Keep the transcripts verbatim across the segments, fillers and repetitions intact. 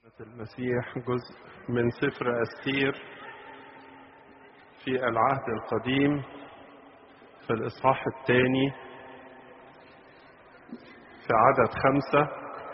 المسيح جزء من سفر أستير في العهد القديم في الإصحاح الثاني في عدد خمسة.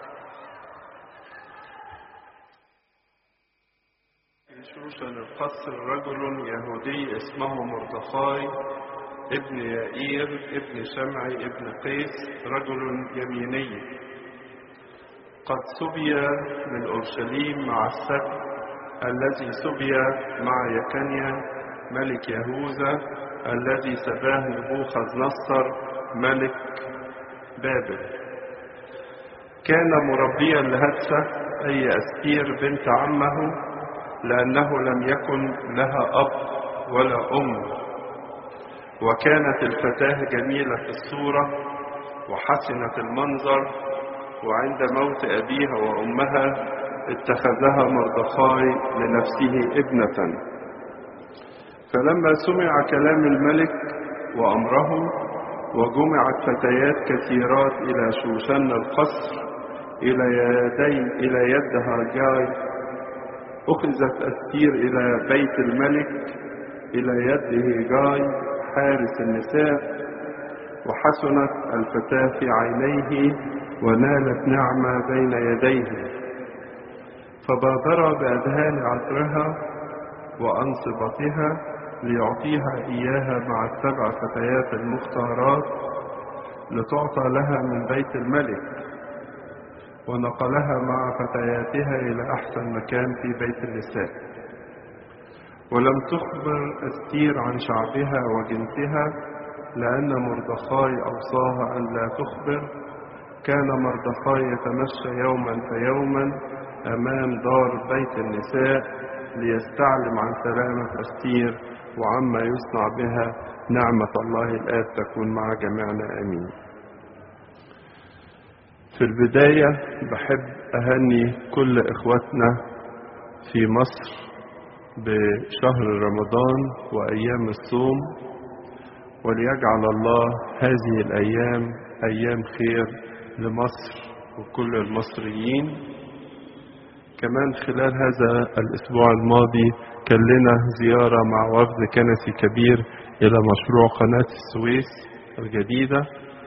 في شوشن القصر رجل يهودي اسمه مردخاي ابن يائير ابن شمعي ابن قيس رجل يميني، قد سبي من أورشليم مع السبي الذي سبي مع يكنيا ملك يهوذا الذي سباه نبوخذ نصر ملك بابل. كان مربيا لهدسة أي أستير بنت عمه، لأنه لم يكن لها أب ولا أم، وكانت الفتاة جميلة في الصورة وحسنة المنظر، وعند موت أبيها وأمها اتخذها مردخاي لنفسه ابنة. فلما سمع كلام الملك وأمره وجمعت فتيات كثيرات إلى شوشن القصر إلى يدي إلى يد هاجاي، أخذت أستير إلى بيت الملك إلى يد هاجاي حارس النساء، وحسنت الفتاة في عينيه ونالت نعمة بين يديه، فبادر بأذهان عطرها وأنصبتها ليعطيها إياها مع السبع فتيات المختارات لتعطى لها من بيت الملك، ونقلها مع فتياتها إلى أحسن مكان في بيت النساء. ولم تخبر أستير عن شعبها وجنسها، لأن مردخاي أوصاها أن لا تخبر. كان مردخاي يتمشى يوما فيوما أمام دار بيت النساء ليستعلم عن سلامة أستير وعما يصنع بها. نعمة الله الآب تكون مع جميعنا آمين. في البداية بحب أهني كل إخواتنا في مصر بشهر رمضان وأيام الصوم، وليجعل الله هذه الأيام أيام خير لمصر وكل المصريين. كمان خلال هذا الأسبوع الماضي كان لنا زيارة مع وفد كنسي كبير إلى مشروع قناة السويس الجديدة،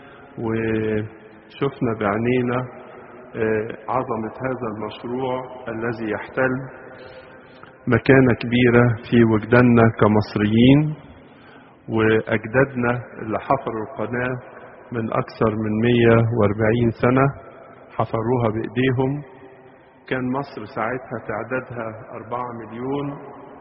وشفنا بعينينا عظمة هذا المشروع الذي يحتل مكانة كبيرة في وجداننا كمصريين، وأجدادنا اللي حفروا القناة من أكثر من مئة وأربعين سنة حفروها بإيديهم. كان مصر ساعتها تعدادها أربعة مليون،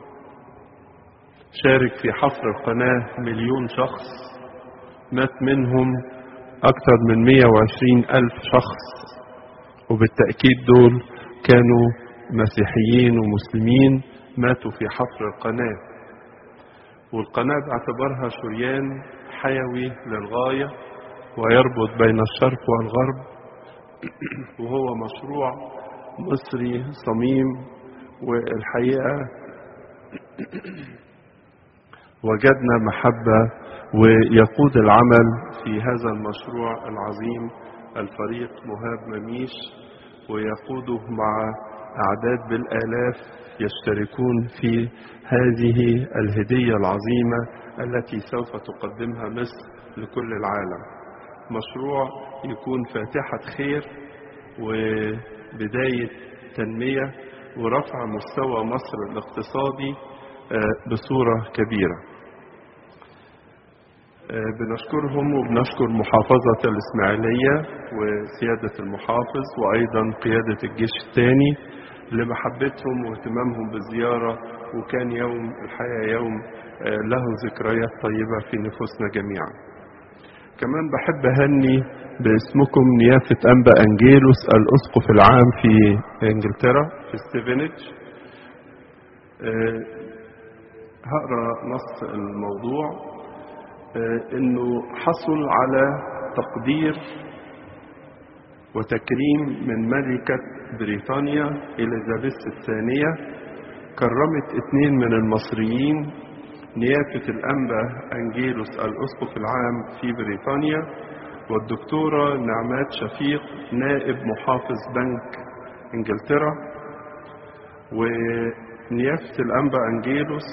شارك في حفر القناة مليون شخص، مات منهم أكثر من مئة وعشرين ألف شخص، وبالتأكيد دول كانوا مسيحيين ومسلمين ماتوا في حفر القناة. والقناة باعتبارها شريان حيوي للغاية ويربط بين الشرق والغرب، وهو مشروع مصري صميم. والحقيقة وجدنا محبة، ويقود العمل في هذا المشروع العظيم الفريق مهاب مميش، ويقوده مع أعداد بالآلاف يشتركون في هذه الهدية العظيمة التي سوف تقدمها مصر لكل العالم. مشروع يكون فاتحة خير وبداية تنمية ورفع مستوى مصر الاقتصادي بصورة كبيرة. بنشكرهم وبنشكر محافظة الإسماعيلية وسيادة المحافظ وأيضا قيادة الجيش الثاني لمحبتهم واهتمامهم بالزيارة، وكان يوم الحقيقة يوم له ذكريات طيبة في نفوسنا جميعا. كمان بحب أهني باسمكم نيافة أنبا أنجيلوس الأسقف العام في إنجلترا في ستيفنج. هقرأ نص الموضوع. إنه حصل على تقدير وتكريم من ملكة بريطانيا إليزابيث الثانية، كرمت اثنين من المصريين، نيافة الأنبا أنجيلوس الأسقف العام في بريطانيا، والدكتورة نعمات شفيق نائب محافظ بنك إنجلترا، ونيافة الأنبا أنجيلوس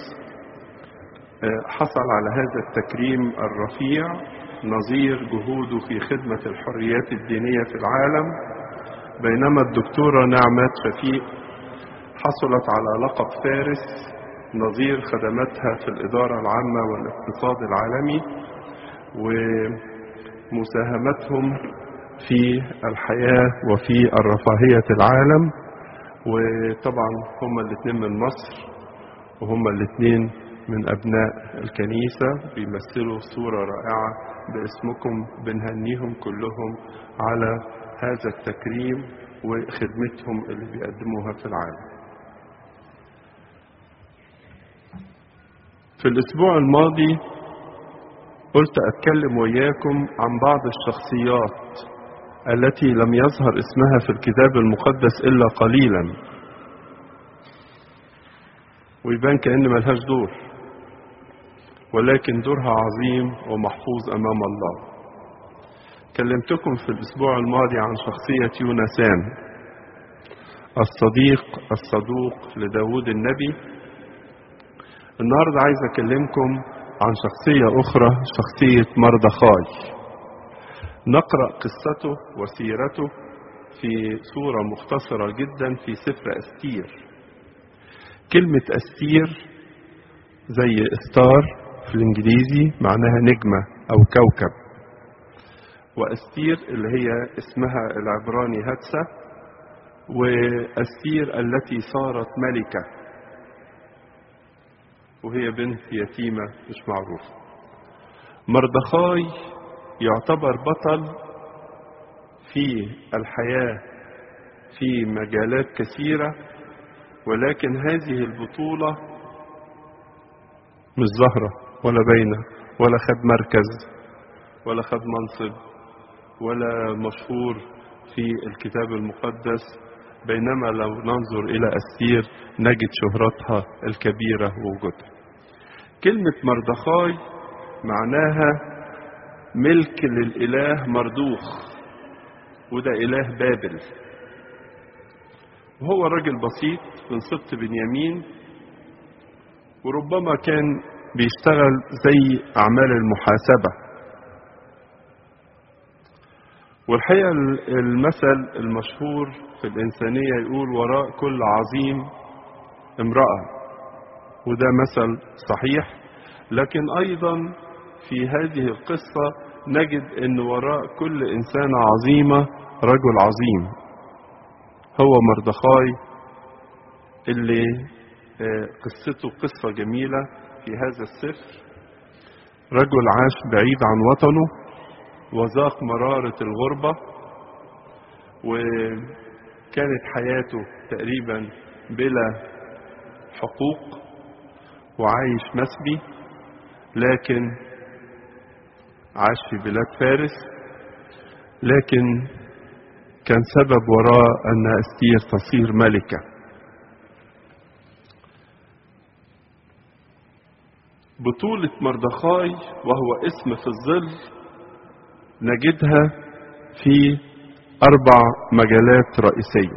حصل على هذا التكريم الرفيع نظير جهوده في خدمة الحريات الدينية في العالم، بينما الدكتورة نعمات شفيق حصلت على لقب فارس نظير خدماتها في الإدارة العامة والاقتصاد العالمي ومساهمتهم في الحياة وفي الرفاهية العالم. وطبعا هما الاثنين من مصر وهما الاثنين من أبناء الكنيسة، بيمثلوا صورة رائعة باسمكم، بنهنيهم كلهم على هذا التكريم وخدمتهم اللي بيقدموها في العالم. في الأسبوع الماضي قلت أتكلم وياكم عن بعض الشخصيات التي لم يظهر اسمها في الكتاب المقدس إلا قليلا، ويبان كأن ملهاش دور، ولكن دورها عظيم ومحفوظ أمام الله. كلمتكم في الأسبوع الماضي عن شخصية يونسان الصديق الصدوق لداود النبي. النهاردة عايز أكلمكم عن شخصية أخرى، شخصية مردخاي. نقرأ قصته وسيرته في صورة مختصرة جدا في سفر أستير. كلمة أستير زي استار في الإنجليزي معناها نجمة أو كوكب، وأستير اللي هي اسمها العبراني هاتسة، وأستير التي صارت ملكة وهي بنت يتيمة مش معروفة. مردخاي يعتبر بطل في الحياة في مجالات كثيرة، ولكن هذه البطولة مش ظاهرة ولا باينة ولا خد مركز ولا خد منصب ولا مشهور في الكتاب المقدس، بينما لو ننظر إلى أستير نجد شهرتها الكبيرة ووجودها. كلمة مردخاي معناها ملك للإله مردوخ، وده إله بابل، وهو راجل بسيط من سبط بنيامين، وربما كان بيشتغل زي أعمال المحاسبة. والحقيقة المثل المشهور في الإنسانية يقول وراء كل عظيم امرأة، وده مثل صحيح، لكن أيضا في هذه القصة نجد أن وراء كل إنسانة عظيمة رجل عظيم، هو مردخاي اللي قصته قصة جميلة في هذا السفر. رجل عاش بعيد عن وطنه وذاق مرارة الغربة، وكانت حياته تقريبا بلا حقوق وعايش مسبي، لكن عاش في بلاد فارس، لكن كان سبب وراء أن أستير تصير ملكة. بطولة مردخاي وهو اسم في الظل نجدها في أربع مجالات رئيسية.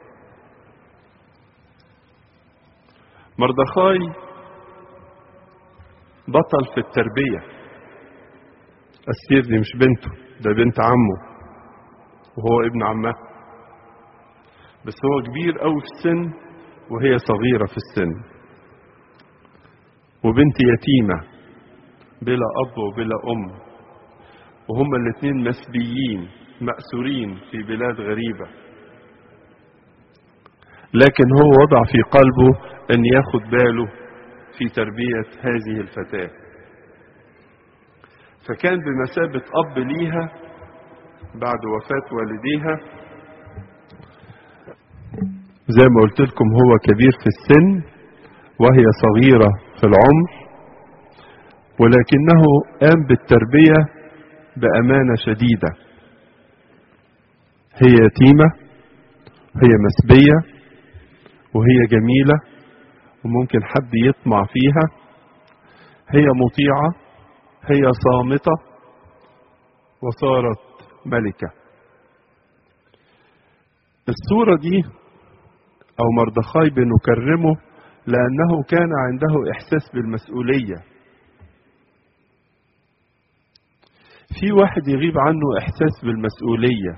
مردخاي بطل في التربية. أستير دي مش بنته، ده بنت عمه وهو ابن عمها، بس هو كبير قوي في السن وهي صغيرة في السن، وبنت يتيمة بلا أب وبلا أم، وهما الاثنين مسبيين مأسورين في بلاد غريبة، لكن هو وضع في قلبه أن ياخد باله في تربية هذه الفتاة، فكان بمثابة أب ليها بعد وفاة والديها. زي ما قلت لكم هو كبير في السن وهي صغيرة في العمر، ولكنه قام بالتربية بأمانة شديدة. هي يتيمة، هي مسبية، وهي جميلة وممكن حد يطمع فيها. هي مطيعة، هي صامتة، وصارت ملكة. الصورة دي أو مردخاي بنكرمه لأنه كان عنده إحساس بالمسؤولية. في واحد يغيب عنه إحساس بالمسؤولية،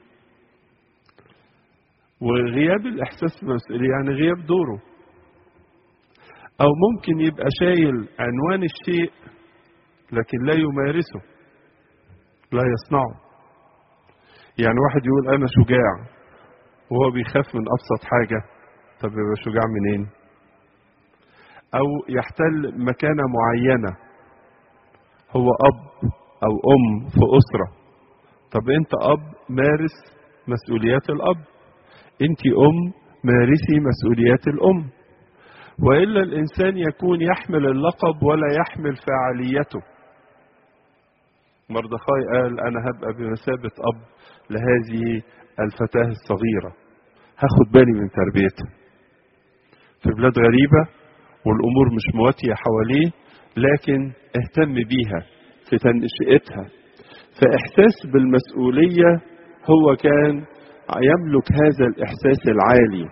وغياب الإحساس بالمسؤولية يعني غياب دوره. أو ممكن يبقى شايل عنوان الشيء لكن لا يمارسه، لا يصنعه. يعني واحد يقول أنا شجاع وهو بيخاف من أبسط حاجة، طب يبقى شجاع منين؟ أو يحتل مكانة معينة، هو أب أو أم في أسرة، طب أنت أب مارس مسؤوليات الأب، أنت أم مارسي مسؤوليات الأم. وإلا الإنسان يكون يحمل اللقب ولا يحمل فاعليته. مردخاي قال أنا هبقى بمثابة أب لهذه الفتاة الصغيرة، هاخد بالي من تربيتها في بلاد غريبة والأمور مش مواتية حواليه، لكن اهتم بيها في تنشئتها. فإحساس بالمسؤولية هو كان يملك هذا الإحساس العالي،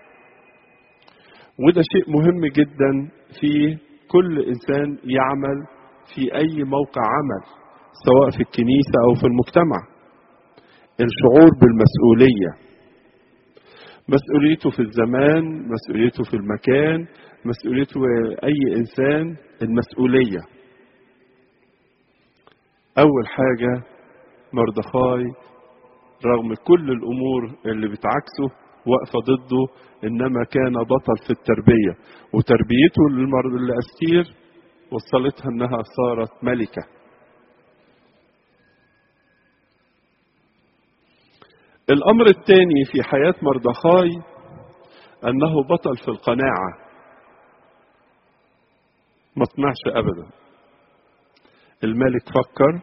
وده شيء مهم جدا في كل إنسان يعمل في أي موقع عمل، سواء في الكنيسة أو في المجتمع. الشعور بالمسؤولية، مسؤوليته في الزمان، مسؤوليته في المكان، مسؤوليته أي إنسان. المسؤولية أول حاجة مردخاي رغم كل الأمور اللي بتعكسه واقفة ضده، إنما كان بطل في التربية، وتربيته لأستير وصلتها إنها صارت ملكة. الأمر الثاني في حياة مردخاي أنه بطل في القناعة، ما طمعش أبدا. الملك فكر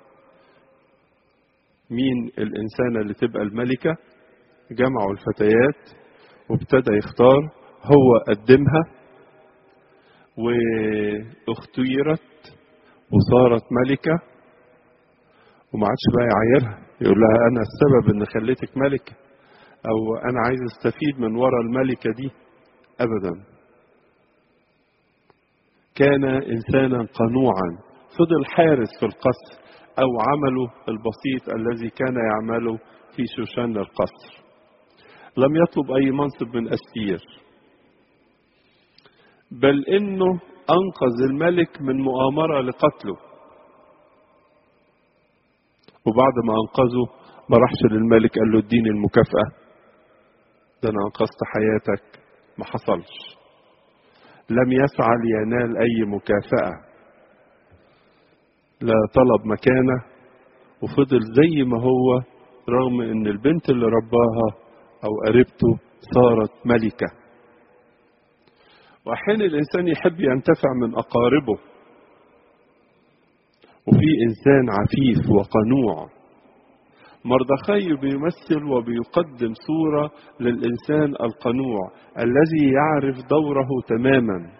مين الإنسانة اللي تبقى الملكة، جمعوا الفتيات وابتدى يختار، هو قدمها واختيرت وصارت ملكة، وما عادش بقى يعايرها يقول لها أنا السبب إن خليتك ملكة، أو أنا عايز استفيد من وراء الملكة دي، أبدا. كان إنسانا قنوعا، فضل حارس في القصر أو عمله البسيط الذي كان يعمله في شوشان القصر. لم يطلب أي منصب من أستير، بل إنه أنقذ الملك من مؤامرة لقتله، وبعد ما أنقذه ما راحش للملك قال له اديني المكافأة، ده أنا أنقذت حياتك، ما حصلش. لم يسعى لينال أي مكافأة، لا طلب مكانة، وفضل زي ما هو، رغم ان البنت اللي رباها او قريبته صارت ملكة. واحيانا الانسان يحب ينتفع من اقاربه، وفي انسان عفيف وقنوع. مردخاي بيمثل وبيقدم صورة للإنسان القنوع الذي يعرف دوره تماما.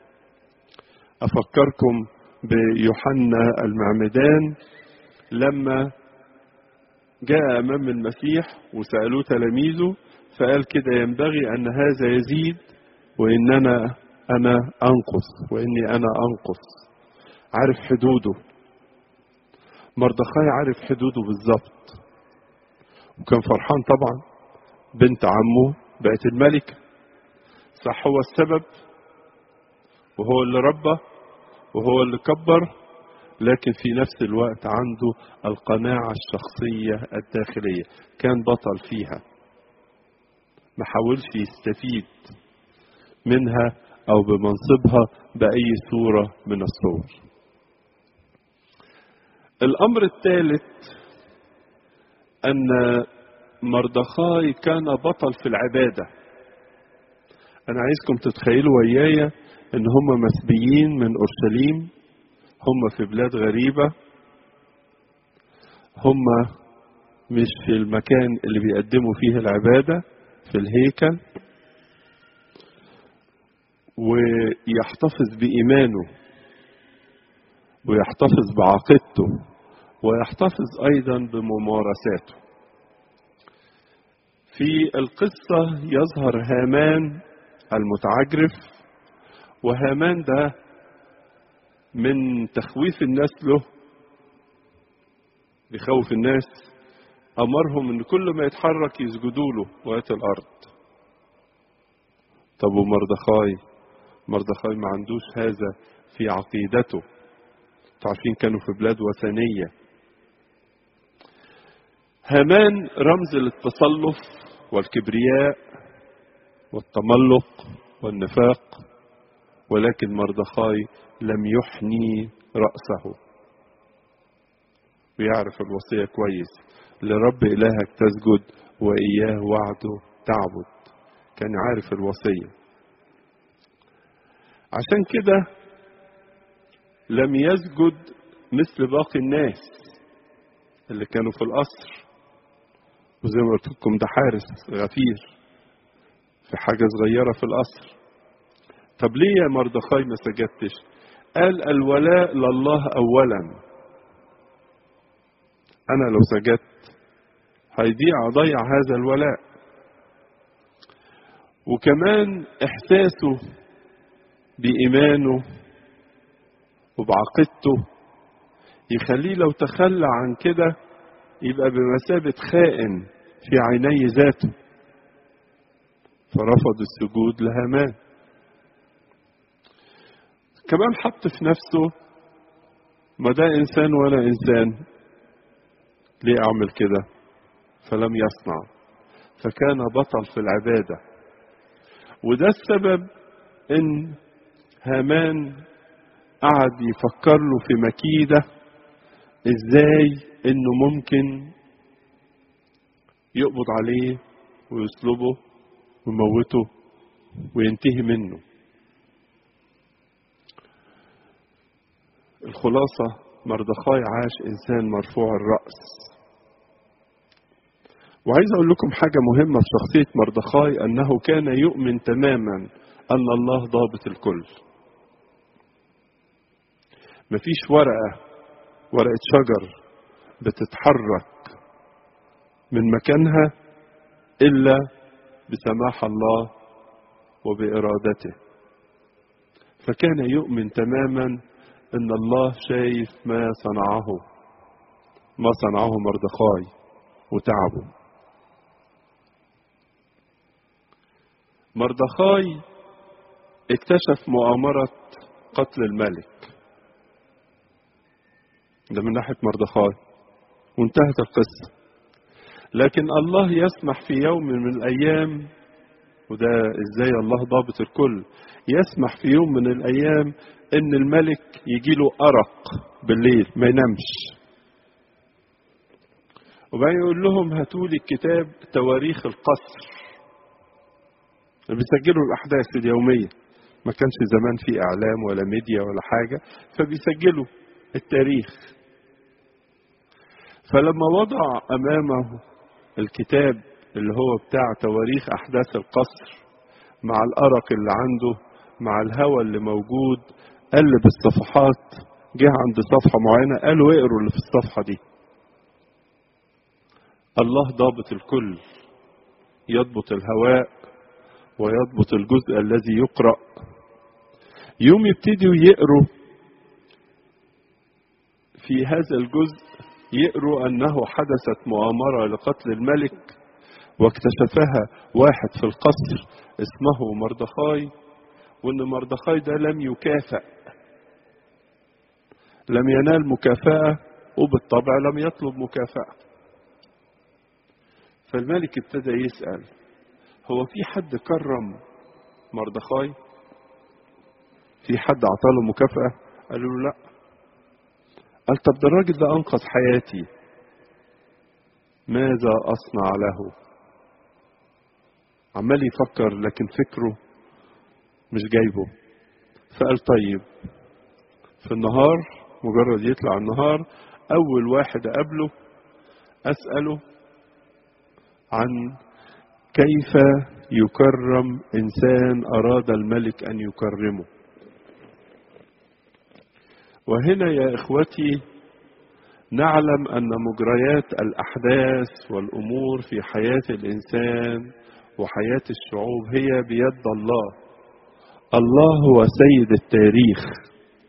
أفكركم بيوحنا المعمدان لما جاء أمام المسيح وسألوه تلاميذه، فقال كده ينبغي أن هذا يزيد وإننا أنا أنقص، وإني أنا أنقص. عارف حدوده، مردخاي عارف حدوده بالظبط، وكان فرحان طبعا. بنت عمه بقت الملكة، صح، هو السبب وهو اللي ربى وهو اللي كبر، لكن في نفس الوقت عنده القناعة الشخصية الداخلية، كان بطل فيها، ما حاولش يستفيد منها أو بمنصبها بأي صورة من الصور. الأمر الثالث أن مردخاي كان بطل في العبادة. أنا عايزكم تتخيلوا ويايا إن هم مسبيين من أورشليم، هم في بلاد غريبة، هم مش في المكان اللي بيقدموا فيه العبادة في الهيكل، ويحتفظ بإيمانه ويحتفظ بعقيدته ويحتفظ أيضا بممارساته. في القصة يظهر هامان المتعجرف، وهامان ده من تخويف الناس له، بيخوف الناس، أمرهم إن كل ما يتحرك يسجدوا له وقت الأرض. طب ومردخاي؟ مردخاي ما عندوش هذا في عقيدته. تعرفين كانوا في بلاد وثنية. هامان رمز للتسلط والكبرياء والتملق والنفاق، ولكن مردخاي لم يحني رأسه، ويعرف الوصية كويس: لرب إلهك تسجد وإياه وعده تعبد. كان عارف الوصية. عشان كده لم يسجد مثل باقي الناس اللي كانوا في القصر، وزي ما قلت لكم ده حارس غفير في حاجة صغيرة في القصر. طب ليه يا مردخاي ما سجدتش؟ قال: الولاء لله أولا. أنا لو سجدت هيضيع ضيع هذا الولاء. وكمان إحساسه بإيمانه وبعقيدته يخليه لو تخلى عن كده يبقى بمثابة خائن في عيني ذاته، فرفض السجود لهامان. كمان حط في نفسه: ما ده إنسان ولا إنسان، ليه أعمل كده؟ فلم يصنع، فكان بطل في العبادة. وده السبب إن هامان قعد يفكر له في مكيدة ازاي انه ممكن يقبض عليه ويصلبه ويموته وينتهي منه. الخلاصة: مردخاي عاش انسان مرفوع الرأس. وعايز اقول لكم حاجة مهمة في شخصية مردخاي، انه كان يؤمن تماما ان الله ضابط الكل. مفيش ورقة ورقة شجر بتتحرك من مكانها إلا بسماح الله وبإرادته. فكان يؤمن تماما أن الله شايف ما صنعه ما صنعه مردخاي وتعبه. مردخاي اكتشف مؤامرة قتل الملك، ده من ناحية مردخاي، وانتهت القصة. لكن الله يسمح في يوم من الأيام، وده ازاي الله ضابط الكل، يسمح في يوم من الأيام ان الملك يجيله أرق بالليل ما ينامش، وبعدين يقول لهم: هاتولي الكتاب تواريخ القصر. بيسجلوا الأحداث اليومية، ما كانش زمان في إعلام ولا ميديا ولا حاجة، فبيسجلوا التاريخ. فلما وضع أمامه الكتاب اللي هو بتاع تواريخ أحداث القصر مع الأرق اللي عنده مع الهوى اللي موجود، قلب الصفحات، جه عند صفحة معينة قالوا: اقروا اللي في الصفحة دي. الله ضابط الكل، يضبط الهواء ويضبط الجزء الذي يقرأ. يوم يبتدوا يقروا في هذا الجزء، يقروا أنه حدثت مؤامرة لقتل الملك، واكتشفها واحد في القصر اسمه مردخاي، وأن مردخاي ده لم يكافئ، لم ينال مكافأة، وبالطبع لم يطلب مكافأة. فالملك ابتدى يسأل: هو في حد كرم مردخاي؟ في حد عطاله مكافأة؟ قالوا له لا. قال: طب ده الراجل ده أنقذ حياتي، ماذا أصنع له؟ عمال يفكر لكن فكره مش جايبه. فقال: طيب في النهار، مجرد يطلع النهار، أول واحد أقابله أسأله عن كيف يكرم إنسان أراد الملك أن يكرمه. وهنا يا إخوتي نعلم أن مجريات الأحداث والأمور في حياة الإنسان وحياة الشعوب هي بيد الله. الله هو سيد التاريخ،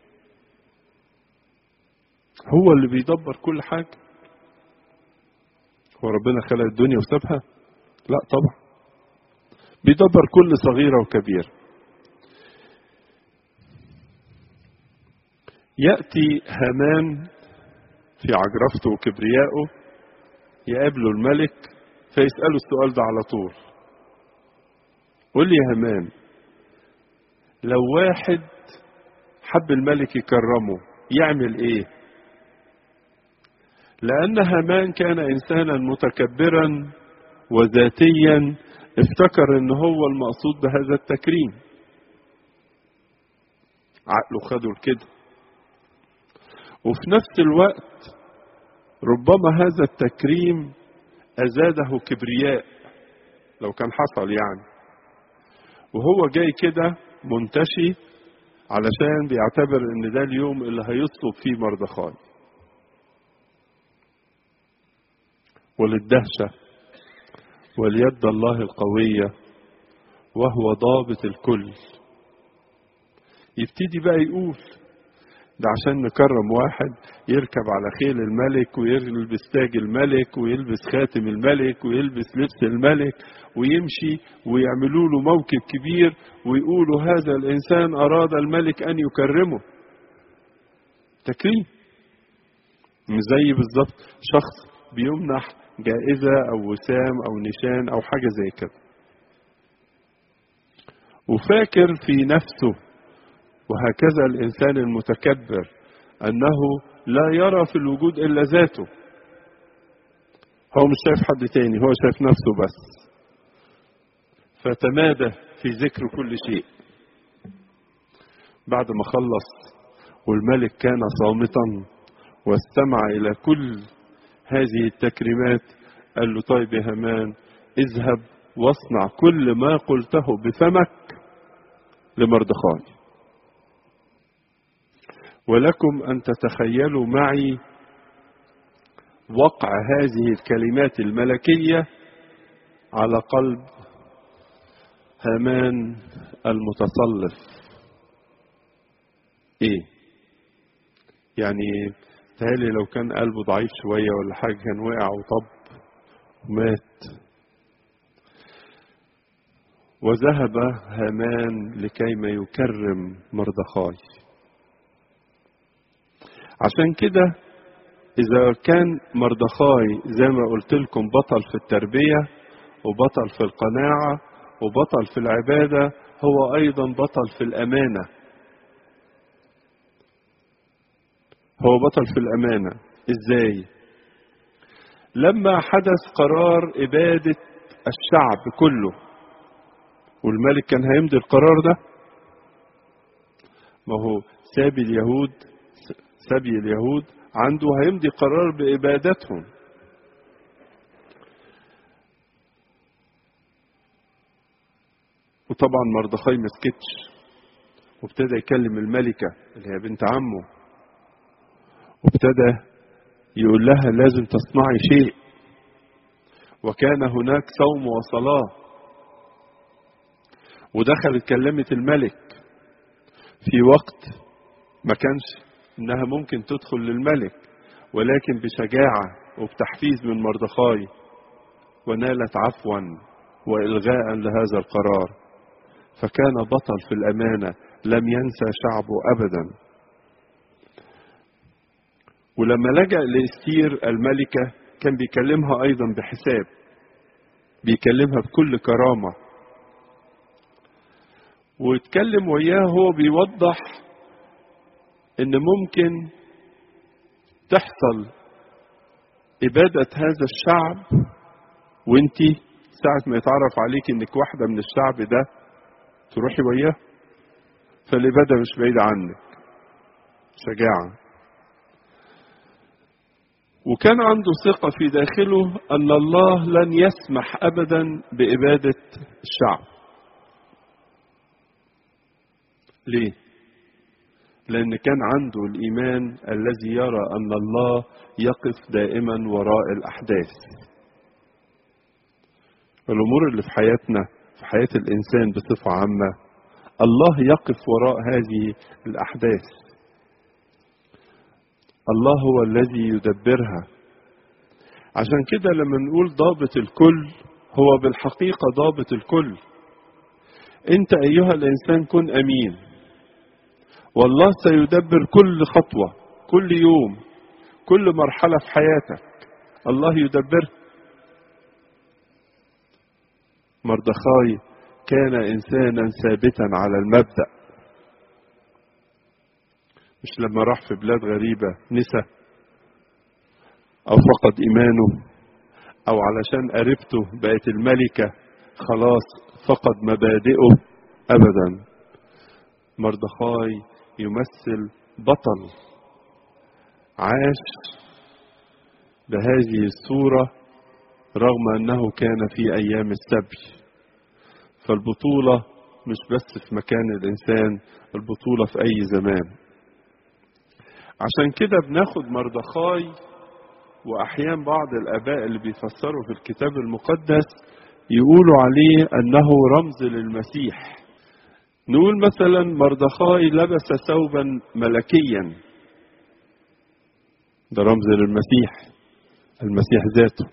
هو اللي بيدبر كل حاجة. هو ربنا خلق الدنيا وسابها؟ لا طبعا، بيدبر كل صغيرة وكبيرة. يأتي هامان في عجرفته وكبريائه يقابله الملك فيسأله السؤال ده على طول. قول لي يا هامان، لو واحد حب الملك يكرمه يعمل ايه؟ لأن هامان كان إنسانا متكبرا وذاتيا، افتكر ان هو المقصود بهذا التكريم، عقله خده لكده. وفي نفس الوقت ربما هذا التكريم أزاده كبرياء لو كان حصل يعني، وهو جاي كده منتشي علشان بيعتبر ان ده اليوم اللي هيصلب فيه مردخاي. وللدهشة واليد الله القوية وهو ضابط الكل، يبتدي بقى يقول ده عشان نكرم واحد يركب على خيل الملك ويلبس تاج الملك ويلبس خاتم الملك ويلبس لبس الملك ويمشي ويعملوا له موكب كبير ويقولوا هذا الإنسان أراد الملك أن يكرمه. تكريم، مش زي بالظبط شخص بيمنح جائزة أو وسام أو نشان أو حاجة زي كده وفاكر في نفسه. وهكذا الإنسان المتكبر أنه لا يرى في الوجود إلا ذاته، هو مش شايف حد تاني، هو شايف نفسه بس، فتمادى في ذكر كل شيء. بعد ما خلص والملك كان صامتا واستمع إلى كل هذه التكريمات، قال له طيب يا هامان، اذهب واصنع كل ما قلته بفمك لمردخاي، ولكم أن تتخيلوا معي وقع هذه الكلمات الملكية على قلب هامان المتصلف. ايه يعني؟ تهيألي لو كان قلبه ضعيف شوية ولا حاجة كان وقع وطب ومات. وذهب هامان لكيما يكرم مردخاي. عشان كده إذا كان مردخاي زي ما قلت لكم بطل في التربية وبطل في القناعة وبطل في العبادة، هو أيضا بطل في الأمانة. هو بطل في الأمانة إزاي؟ لما حدث قرار إبادة الشعب كله والملك كان هيمضي القرار ده، ما هو سابي اليهود سبي اليهود عنده هيمضي قرار بإبادتهم. وطبعا مردخاي مسكتش وابتدى يكلم الملكة اللي هي بنت عمه، وابتدى يقول لها لازم تصنعي شيء. وكان هناك صوم وصلاة، ودخلت كلمت الملك في وقت ما كانش انها ممكن تدخل للملك، ولكن بشجاعة وبتحفيز من مردخاي، ونالت عفوا وإلغاء لهذا القرار. فكان بطل في الأمانة، لم ينسى شعبه أبدا. ولما لجأ لإستير الملكة كان بيكلمها أيضا بحساب، بيكلمها بكل كرامة، ويتكلم وياه هو بيوضح ان ممكن تحصل إبادة هذا الشعب وانتي ساعة ما يتعرف عليك انك واحدة من الشعب ده تروحي وياه، فالإبادة مش بعيدة عنك. شجاعة. وكان عنده ثقة في داخله أن الله لن يسمح أبدا بإبادة الشعب. ليه؟ لأن كان عنده الإيمان الذي يرى أن الله يقف دائما وراء الأحداث. الأمور اللي في حياتنا، في حياة الإنسان بصفة عامة، الله يقف وراء هذه الأحداث. الله هو الذي يدبرها. عشان كده لما نقول ضابط الكل، هو بالحقيقة ضابط الكل. أنت أيها الإنسان كن أمين، والله سيدبر كل خطوة، كل يوم، كل مرحلة في حياتك الله يدبرها. مردخاي كان إنسانا ثابتا على المبدأ. مش لما راح في بلاد غريبة نسى أو فقد إيمانه، أو علشان قريبته بقت الملكة خلاص فقد مبادئه. أبدا، مردخاي يمثل بطل عاش بهذه الصورة رغم أنه كان في أيام السبي. فالبطولة مش بس في مكان الإنسان، البطولة في أي زمان. عشان كده بناخد مردخاي، وأحيان بعض الآباء اللي بيفسروا في الكتاب المقدس يقولوا عليه أنه رمز للمسيح. نقول مثلا مردخاي لبس ثوبا ملكيا، ده رمز للمسيح، المسيح ذاته.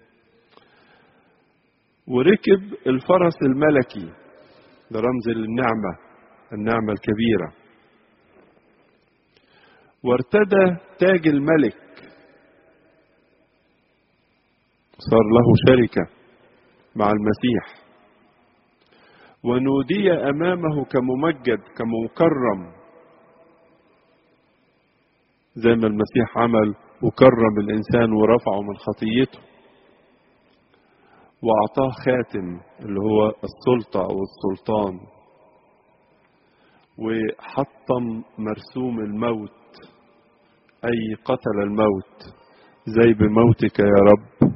وركب الفرس الملكي، ده رمز للنعمة، النعمة الكبيرة. وارتدى تاج الملك، صار له شركة مع المسيح. ونودي أمامه كممجد، كمكرم، زي ما المسيح عمل وكرم الإنسان ورفعه من خطيته. وأعطاه خاتم اللي هو السلطة أو السلطان. وحطم مرسوم الموت، أي قتل الموت، زي بموتك يا رب.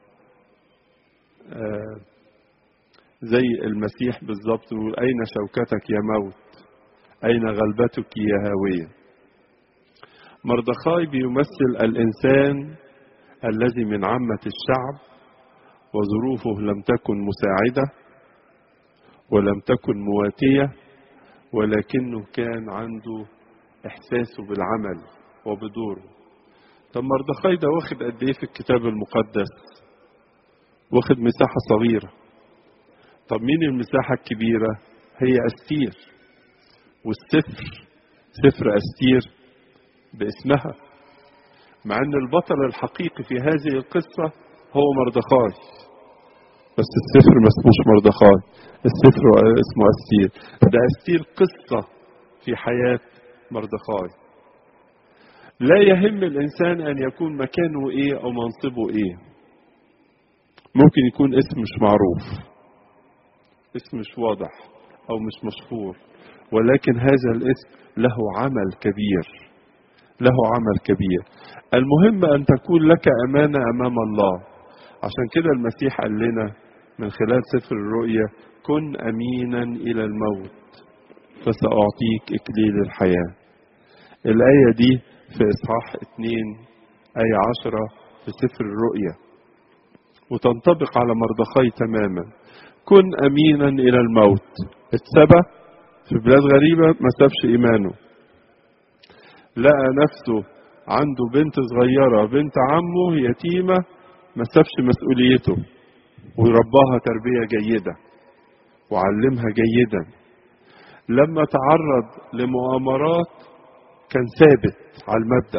آه زي المسيح بالظبط، يقول أين شوكتك يا موت، أين غلبتك يا هاوية. مردخاي بيمثل الإنسان الذي من عامة الشعب، وظروفه لم تكن مساعدة ولم تكن مواتية، ولكنه كان عنده إحساسه بالعمل وبدوره. طب مردخاي ده واخد قد إيه في الكتاب المقدس؟ واخد مساحة صغيرة. طب مين المساحة الكبيرة؟ هي أستير، والسفر سفر أستير باسمها، مع أن البطل الحقيقي في هذه القصة هو مردخاي، بس السفر ما اسموش مردخاي، السفر اسمه أستير. ده أستير قصة في حياة مردخاي. لا يهم الإنسان أن يكون مكانه إيه أو منصبه إيه. ممكن يكون اسم مش معروف، اسم مش واضح أو مش مشهور، ولكن هذا الاسم له عمل كبير، له عمل كبير. المهم أن تكون لك أمانة أمام الله. عشان كده المسيح قال لنا من خلال سفر الرؤيا: كن أمينا إلى الموت فسأعطيك إكليل الحياة. الآية دي في إصحاح اتنين آية عشرة في سفر الرؤيا، وتنطبق على مردخاي تماما. كن أمينا إلى الموت. اتسبى في بلاد غريبة، ما سابش إيمانه، لقى نفسه عنده بنت صغيرة، بنت عمه يتيمة، ما سابش مسؤوليته ورباها تربية جيدة وعلمها جيدا. لما تعرض لمؤامرات كان ثابت على المبدأ.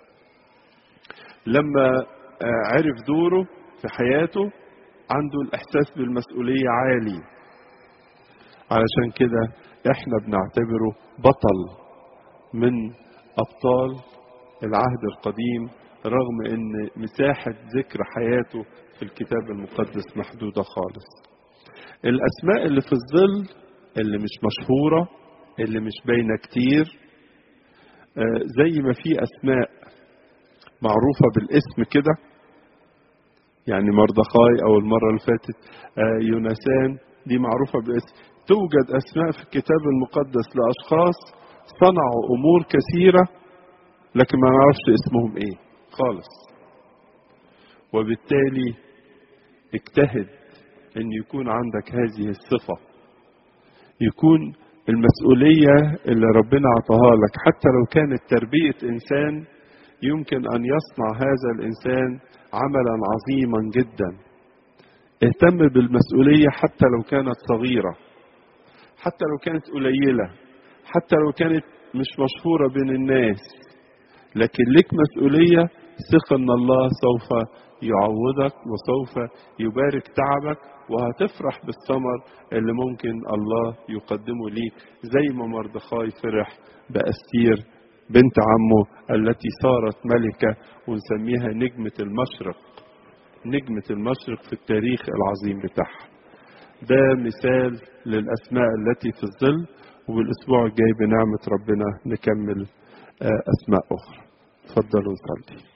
لما عرف دوره في حياته عنده الإحساس بالمسؤولية عالي. علشان كده احنا بنعتبره بطل من أبطال العهد القديم، رغم ان مساحة ذكر حياته في الكتاب المقدس محدودة خالص. الأسماء اللي في الظل، اللي مش مشهورة، اللي مش باينة كتير، زي ما في أسماء معروفة بالاسم كده، يعني مردخاي أو المرة اللي فاتت يونسان، دي معروفة بالاسم. توجد أسماء في الكتاب المقدس لأشخاص صنعوا أمور كثيرة لكن ما نعرفش اسمهم ايه خالص. وبالتالي اجتهد ان يكون عندك هذه الصفة، يكون المسؤولية اللي ربنا عطاها لك حتى لو كانت تربية انسان يمكن ان يصنع هذا الانسان عملا عظيما جدا. اهتم بالمسؤولية حتى لو كانت صغيرة، حتى لو كانت قليلة، حتى لو كانت مش مشهورة بين الناس، لكن لك مسؤولية. ثق ان الله سوف يعوضك وسوف يبارك تعبك، وهتفرح بالثمر اللي ممكن الله يقدمه ليك، زي ما مردخاي فرح بأستير بنت عمه التي صارت ملكة، ونسميها نجمة المشرق، نجمة المشرق في التاريخ العظيم بتاعها. ده مثال للأسماء التي في الظل، والأسبوع الجاي بنعمة ربنا نكمل أسماء أخرى. تفضلوا نصلي.